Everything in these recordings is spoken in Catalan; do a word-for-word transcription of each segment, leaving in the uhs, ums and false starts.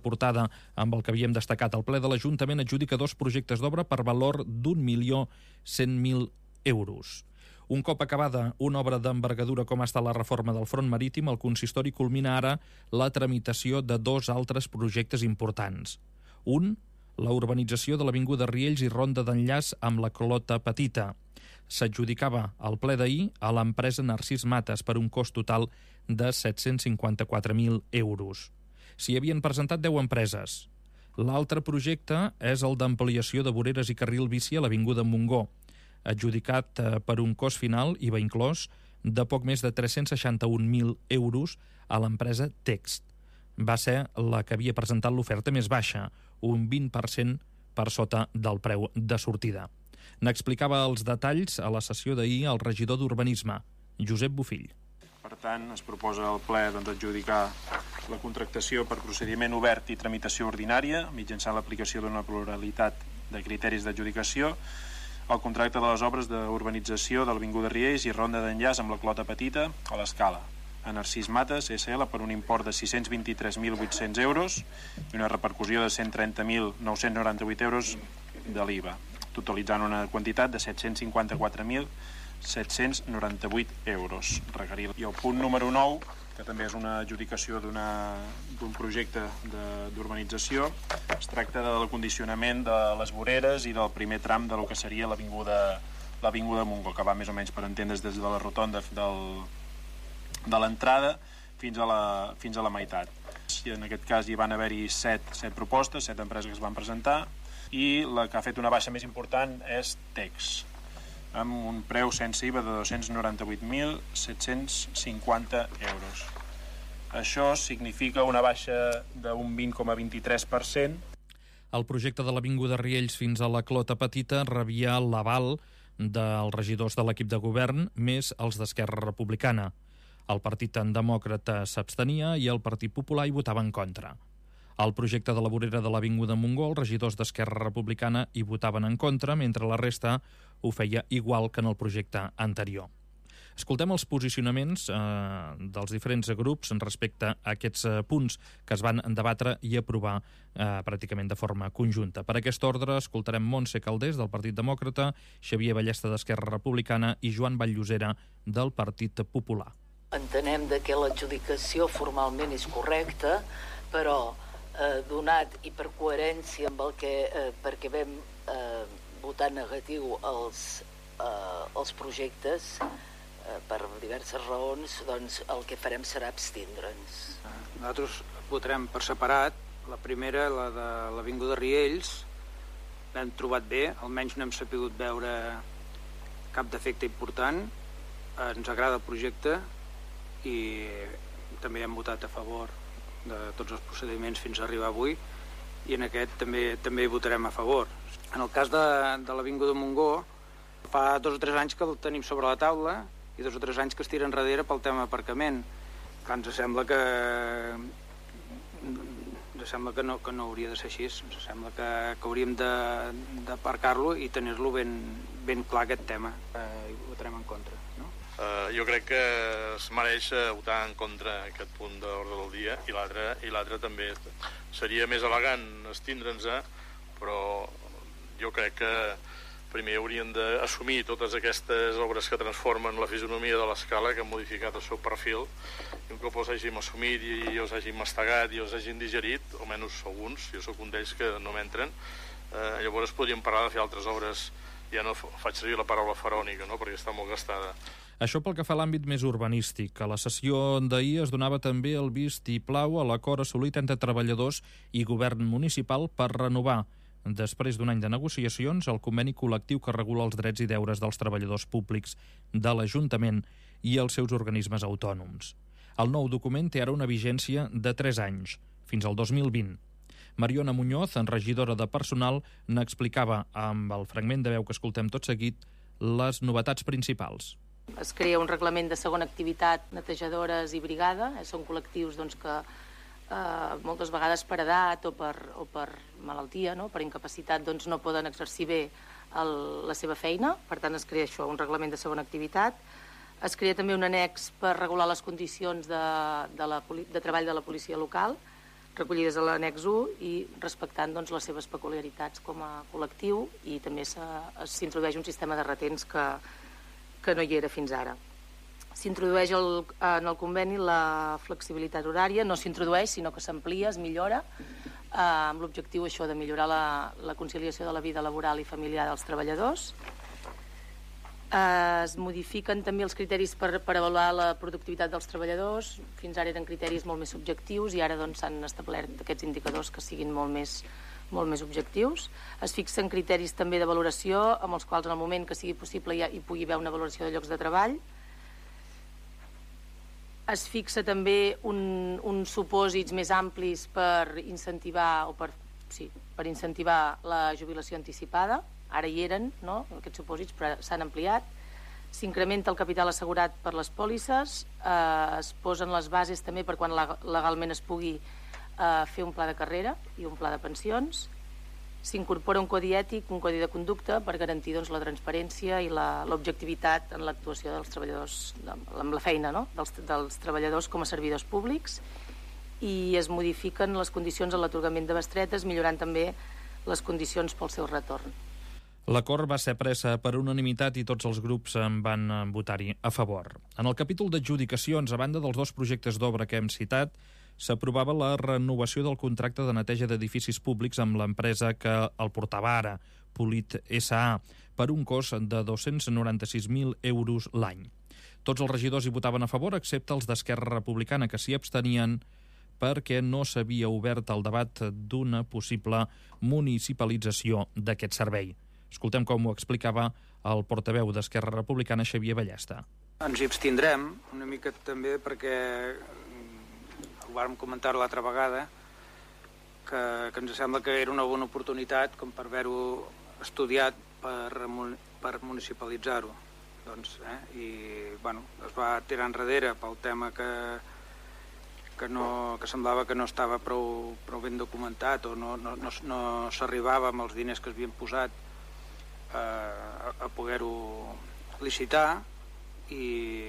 portada amb el que havíem destacat. El ple de l'Ajuntament adjudica dos projectes d'obra per valor d'un milió cent mil euros. Un cop acabada una obra d'envergadura com ha estat la reforma del front marítim, el consistori culmina ara la tramitació de dos altres projectes importants. Un, la urbanització de l'Avinguda Riells i ronda d'enllaç amb la Clota Petita. S'adjudicava al ple d'ahir a l'empresa Narcís Mates per un cost total de set-cents cinquanta-quatre mil euros. S'hi havien presentat deu empreses. L'altre projecte és el d'ampliació de voreres i carril bici a l'Avinguda Montgó, adjudicat per un cost final, I V A inclòs, de poc més de tres-cents seixanta-un mil euros a l'empresa Text. Va ser la que havia presentat l'oferta més baixa, un vint per cent per sota del preu de sortida. N'explicava els detalls a la sessió d'ahir el regidor d'Urbanisme, Josep Bofill. Per tant, es proposa al ple doncs, adjudicar la contractació per procediment obert i tramitació ordinària, mitjançant l'aplicació d'una pluralitat de criteris d'adjudicació, el contracte de les obres d'urbanització de l'Avinguda Riells i ronda d'enllaç amb la Clota Petita a l'Escala, a Narcís Mates S L per un import de sis-cents vint-i-tres mil vuit-cents euros i una repercussió de cent trenta mil nou-cents noranta-vuit euros de l'I V A, totalitzant una quantitat de set-cents cinquanta-quatre mil set-cents noranta-vuit euros. I el punt número nou, que també és una adjudicació d'un projecte d'urbanització, es tracta del condicionament de les voreres i del primer tram de lo que seria l'Avinguda l'Avinguda Montgó, que va més o menys per entendre's des de la rotonda del de l'entrada fins a la, fins a la meitat. I en aquest cas hi van haver-hi set, set propostes, set empreses que es van presentar, i la que ha fet una baixa més important és Tex, amb un preu sense I V A de dos-cents noranta-vuit mil set-cents cinquanta euros. Això significa una baixa d'un vint coma vint-i-tres per cent. El projecte de l'Avinguda Riells fins a la Clota Petita rebia l'aval dels regidors de l'equip de govern més els d'Esquerra Republicana. El Partit Demòcrata s'abstenia i el Partit Popular hi votava en contra. Al projecte de la vorera de l'Avinguda Montgó, els regidors d'Esquerra Republicana hi votaven en contra, mentre la resta ho feia igual que en el projecte anterior. Escoltem els posicionaments eh, dels diferents grups respecte a aquests eh, punts que es van debatre i aprovar eh, pràcticament de forma conjunta. Per aquest ordre escoltarem Montse Calders del Partit Demòcrata, Xavier Ballesta d'Esquerra Republicana i Joan Valllosera del Partit Popular. Entenem de que l'adjudicació formalment és correcta, però eh, donat i per coherència amb el que, eh, perquè vam eh, votar negatiu els, eh, els projectes, eh, per diverses raons, doncs el que farem serà abstindre'ns. Nosaltres votarem per separat. La primera, la de l'Avinguda Riells, l'hem trobat bé, almenys no hem sapigut veure cap defecte important, ens agrada el projecte, i també hem votat a favor de tots els procediments fins a arribar avui, i en aquest també també hi votarem a favor. En el cas de, de l'Avinguda Montgó, fa dos o tres anys que el tenim sobre la taula i dos o tres anys que es tira enrere pel tema aparcament. Que ens sembla que ens sembla que no, que no hauria de ser així. Ens sembla que, que hauríem d'aparcar-lo i tenir-lo ben, ben clar aquest tema. Eh, I votarem en contra, no? Uh, jo crec que es mereix votar en contra aquest punt d'ordre del dia, i l'altre i l'altre també seria més elegant estindre'ns, però jo crec que primer haurien d'assumir totes aquestes obres que transformen la fisonomia de l'Escala, que han modificat el seu perfil, i un cop els hàgim assumit i els hàgim mastegat i els hàgim digerit, almenys alguns, jo sóc un d'ells que no m'entren, eh, llavors podríem parlar de fer altres obres. Ja no faig servir la paraula faraònica, no?, perquè està molt gastada. Això pel que fa a l'àmbit més urbanístic. A la sessió d'ahir es donava també el vistiplau a l'acord assolit entre treballadors i govern municipal per renovar, després d'un any de negociacions, el conveni col·lectiu que regula els drets i deures dels treballadors públics de l'Ajuntament i els seus organismes autònoms. El nou document té ara una vigència de tres anys, fins al dos mil vint. Mariona Muñoz, regidora de Personal, n'explicava amb el fragment de veu que escoltem tot seguit les novetats principals. Es crea un reglament de segona activitat, netejadores i brigada. Són col·lectius doncs, que eh, moltes vegades per edat o per, o per malaltia, no? Per incapacitat, doncs, no poden exercir bé el, la seva feina. Per tant, es crea això, un reglament de segona activitat. Es crea també un annex per regular les condicions de, de, la, de treball de la policia local. recollides a l'annex u i respectant doncs, les seves peculiaritats com a col·lectiu, i també s'introdueix un sistema de retents que, que no hi era fins ara. S'introdueix el, en el conveni la flexibilitat horària, no s'introdueix sinó que s'amplia, es millora, eh, amb l'objectiu això de millorar la, la conciliació de la vida laboral i familiar dels treballadors. Eh, es modifiquen també els criteris per, per avaluar la productivitat dels treballadors. Fins ara eren criteris molt més subjectius i ara doncs, s'han establert aquests indicadors que siguin molt més, molt més objectius. Es fixen criteris també de valoració amb els quals en el moment que sigui possible hi, hi pugui haver una valoració de llocs de treball. Es fixa també un, uns supòsits més amplis per incentivar o per, sí, per incentivar la jubilació anticipada. Ara hi eren, no?, aquests supòsits, però s'han ampliat. S'incrementa el capital assegurat per les pòlisses, eh, es posen les bases també per quan legalment es pugui eh, fer un pla de carrera i un pla de pensions. S'incorpora un codi ètic, un codi de conducta per garantir doncs, la transparència i l'objectivitat en l'actuació dels treballadors, amb la feina, no?, dels, dels treballadors com a servidors públics, i es modifiquen les condicions en l'atorgament de bestretes, millorant també les condicions pel seu retorn. L'acord va ser presa per unanimitat i tots els grups en van votar-hi a favor. En el capítol d'adjudicacions, a banda dels dos projectes d'obra que hem citat, s'aprovava la renovació del contracte de neteja d'edificis públics amb l'empresa que el portava ara, Polit S A, per un cost de dos-cents noranta-sis mil euros l'any. Tots els regidors hi votaven a favor, excepte els d'Esquerra Republicana, que s'hi abstenien perquè no s'havia obert el debat d'una possible municipalització d'aquest servei. Escoltem com ho explicava el portaveu d'Esquerra Republicana, Xavier Ballesta. Ens hi abstindrem una mica també perquè ho vàrem comentar l'altra vegada, que, que ens sembla que era una bona oportunitat com per haver-ho estudiat per, per municipalitzar-ho. Doncs, eh? I bueno, es va tirar enrere pel tema que, que, no, que semblava que no estava prou, prou ben documentat o no, no, no, no s'arribava amb els diners que es havien posat eh, a, a poder-ho licitar i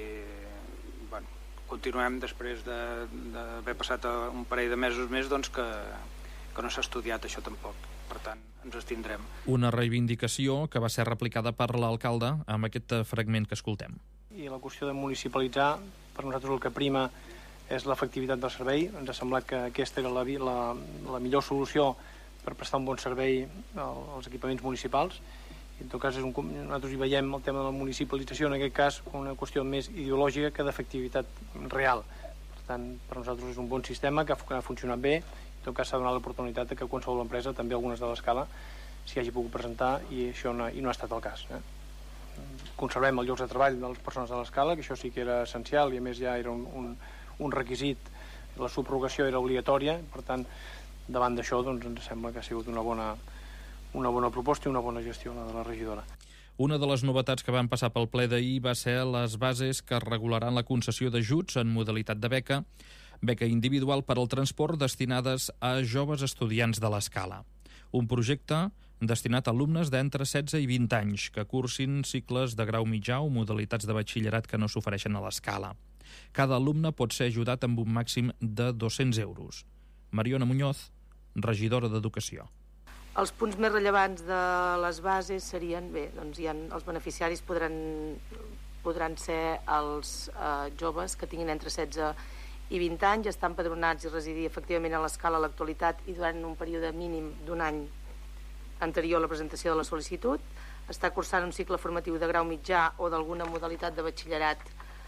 bueno, continuem després d'haver passat un parell de mesos més doncs que, que no s'ha estudiat això tampoc. Per tant, ens abstindrem. Una reivindicació que va ser replicada per l'alcalde amb aquest fragment que escoltem. I la qüestió de municipalitzar, per nosaltres el que prima és l'efectivitat del servei. Ens ha semblat que aquesta era la, la, la millor solució per prestar un bon servei als equipaments municipals. I en tot cas, és un, nosaltres hi veiem el tema de la municipalització, en aquest cas, com una qüestió més ideològica que d'efectivitat real. Per tant, per nosaltres és un bon sistema que ha funcionat bé. En tot cas, s'ha donat l'oportunitat que qualsevol empresa, també algunes de l'escala, s'hi hagi pogut presentar i això no, i no ha estat el cas. Eh? Conservem els llocs de treball de les persones de l'escala, que això sí que era essencial i a més ja era un, un, un requisit, la subrogació era obligatòria, per tant, davant d'això doncs, ens sembla que ha sigut una bona, una bona proposta i una bona gestió la de la regidora. Una de les novetats que van passar pel ple d'ahir va ser les bases que regularan la concessió d'ajuts en modalitat de beca, beca individual per al transport destinades a joves estudiants de l'escala. Un projecte destinat a alumnes d'entre setze i vint anys que cursin cicles de grau mitjà o modalitats de batxillerat que no s'ofereixen a l'escala. Cada alumne pot ser ajudat amb un màxim de dos-cents euros. Mariona Muñoz, regidora d'Educació. Els punts més rellevants de les bases serien, bé, doncs hi ha, els beneficiaris podran, podran ser els eh, joves que tinguin entre setze i vint anys, estar empadronats i residir efectivament a l'escala a l'actualitat i durant un període mínim d'un any anterior a la presentació de la sol·licitud, estar cursant un cicle formatiu de grau mitjà o d'alguna modalitat de batxillerat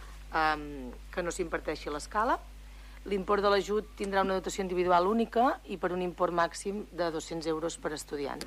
eh, que no s'imparteixi a l'escala. L'import de l'ajut tindrà una dotació individual única i per un import màxim de dos-cents euros per estudiant.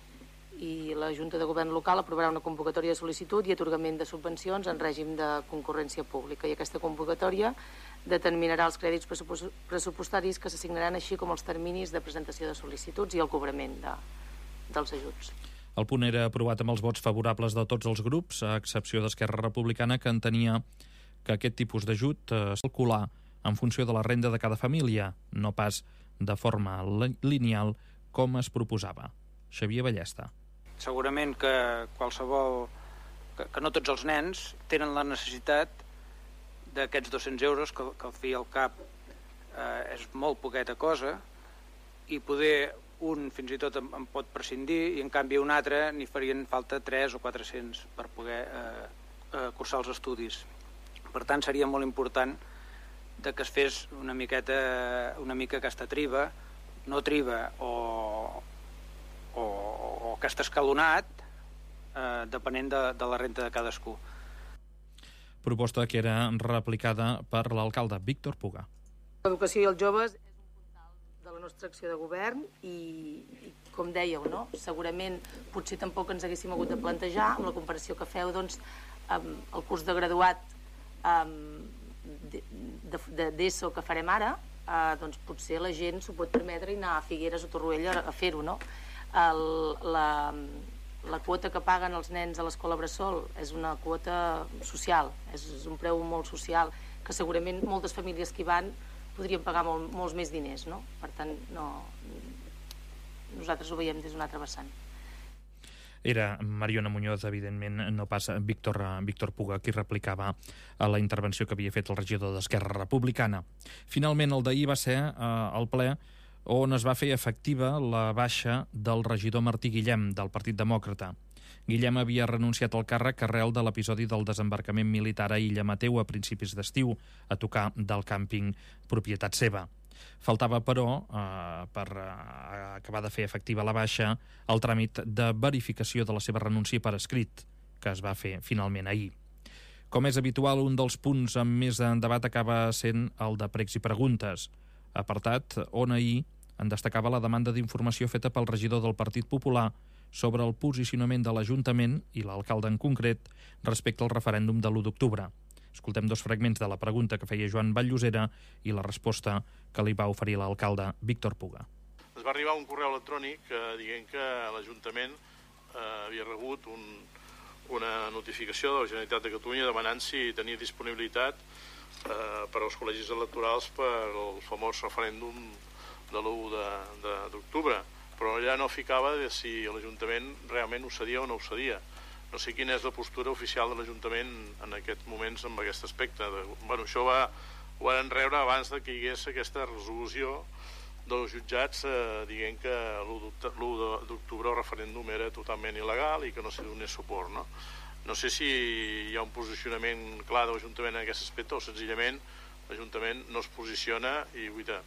I la Junta de Govern local aprovarà una convocatòria de sol·licitud i atorgament de subvencions en règim de concurrència pública. I aquesta convocatòria determinarà els crèdits pressupostaris que s'assignaran, així com els terminis de presentació de sol·licituds i el cobrament de, dels ajuts. El punt era aprovat amb els vots favorables de tots els grups, a excepció d'Esquerra Republicana, que entenia que aquest tipus d'ajut es calcula en funció de la renda de cada família, no pas de forma lineal com es proposava. Xavier Ballesta. Segurament que qualsevol, que, que no tots els nens tenen la necessitat d'aquests dos-cents euros, que, que al fi i al cap eh, és molt poqueta cosa, i poder un fins i tot en, en pot prescindir i en canvi un altre n'hi farien falta tres o quatre-cents per poder eh, eh, cursar els estudis. Per tant, seria molt important de que es fes una miqueta, una mica aquesta triba, no triba o, o, o aquest escalonat, eh, depenent de, de la renta de cadascú. Proposta que era replicada per l'alcalde Víctor Puga. L'educació i els joves és un puntal de la nostra acció de govern i, i com dèieu, no? Segurament potser tampoc ens haguéssim hagut de plantejar amb la comparació que feu doncs, amb el curs de graduat d'ESO que farem ara, eh, doncs potser la gent s'ho pot permetre i anar a Figueres o Torroella a fer-ho, no? El, la, la quota que paguen els nens a l'escola Bressol és una quota social, és, és un preu molt social, que segurament moltes famílies que hi van podrien pagar molt, molts més diners, no? Per tant, no, nosaltres ho veiem des d'un altre vessant. Era Mariona Muñoz, evidentment, no pas Víctor, Víctor Puga, qui replicava a la intervenció que havia fet el regidor d'Esquerra Republicana. Finalment, el d'ahir va ser eh, el ple on es va fer efectiva la baixa del regidor Martí Guillem, del Partit Demòcrata. Guillem havia renunciat al càrrec arrel de l'episodi del desembarcament militar a Illa Mateu a principis d'estiu, a tocar del càmping propietat seva. Faltava, però, eh, per eh, acabar de fer efectiva la baixa, el tràmit de verificació de la seva renúncia per escrit, que es va fer finalment ahir. Com és habitual, un dels punts amb més en debat acaba sent el de pregs i preguntes, apartat on ahir en destacava la demanda d'informació feta pel regidor del Partit Popular sobre el posicionament de l'Ajuntament, i l'alcalde en concret, respecte al referèndum de l'u d'octubre. Escoltem dos fragments de la pregunta que feia Joan Vall-llosera i la resposta que li va oferir l'alcalde Víctor Puga. Ens va arribar un correu electrònic eh, dient que l'Ajuntament eh, havia rebut un, una notificació de la Generalitat de Catalunya demanant si tenia disponibilitat eh, per als col·legis electorals per al famós referèndum de l'u d'octubre. Però ja no ficava de si l'Ajuntament realment ho cedia o no ho cedia. No sé quina és la postura oficial de l'Ajuntament en aquests moments amb aquest aspecte. De, bueno, això va, ho van rebre abans de que hi hagués aquesta resolució dels jutjats eh, dient que l'u d'octubre el referèndum era totalment il·legal i que no s'hi donés suport. No? no sé si hi ha un posicionament clar de l'Ajuntament en aquest aspecte o senzillament l'Ajuntament no es posiciona i guaita,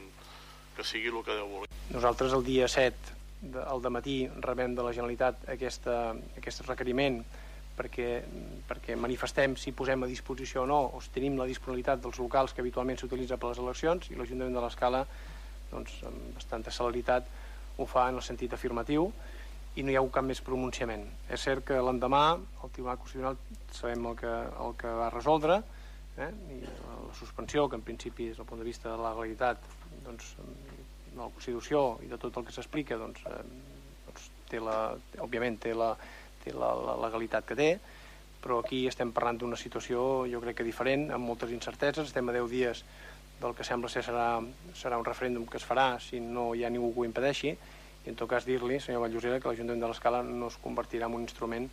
que sigui el que deu voler. Nosaltres el dia set al dematí rebem de la Generalitat aquesta, aquest requeriment perquè, perquè manifestem si posem a disposició o no o si tenim la disponibilitat dels locals que habitualment s'utilitza per les eleccions, i l'Ajuntament de l'Escala doncs, amb bastanta celeritat ho fa en el sentit afirmatiu i no hi ha hagut cap més pronunciament. És cert que l'endemà el Tribunal Constitucional sabem el que, el que va resoldre, eh? I la suspensió, que en principi des del punt de vista de la legalitat doncs, de la Constitució i de tot el que s'explica doncs, eh, doncs té la, òbviament té la, té la, la legalitat que té, però aquí estem parlant d'una situació jo crec que diferent, amb moltes incerteses. Estem a deu dies del que sembla ser serà, serà un referèndum que es farà si no hi ha ningú que ho impedeixi, i en tot cas dir-li, senyor Vall-llosera, que l'Ajuntament de l'Escala no es convertirà en un instrument,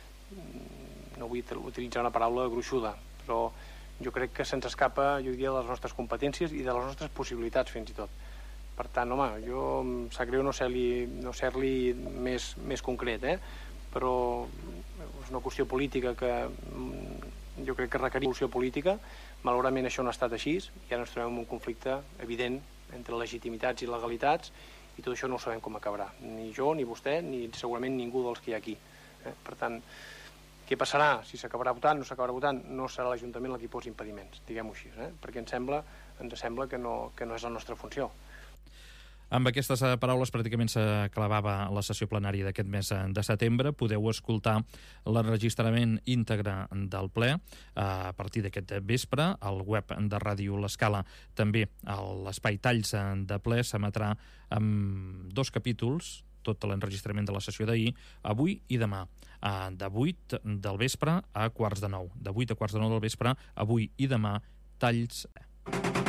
no vull utilitzar una paraula gruixuda, però jo crec que se'ns escapa, jo diria, de les nostres competències i de les nostres possibilitats, fins i tot. Per tant, home, jo em sap greu no ser-li no ser-li més, més concret, eh? Però és una qüestió política que jo crec que requeria solució política. Malauradament això no ha estat així i ara ens trobem en un conflicte evident entre legitimitats i legalitats i tot això no ho sabem com acabarà. Ni jo, ni vostè, ni segurament ningú dels que hi ha aquí. Eh? Per tant, què passarà? Si s'acabarà votant, no s'acabarà votant, no serà l'Ajuntament el qui posi impediments, diguem-ho així, eh? Perquè ens sembla, ens sembla que, no, que no és la nostra funció. Amb aquestes paraules pràcticament s'acabava la sessió plenària d'aquest mes de setembre. Podeu escoltar l'enregistrament íntegre del ple a partir d'aquest vespre al web de Ràdio L'Escala. També l'espai Talls de ple s'emetrà amb dos capítols, tot l'enregistrament de la sessió d'ahir, avui i demà, de vuit del vespre a quarts de nou. De vuit a quarts de nou del vespre, avui i demà, Talls.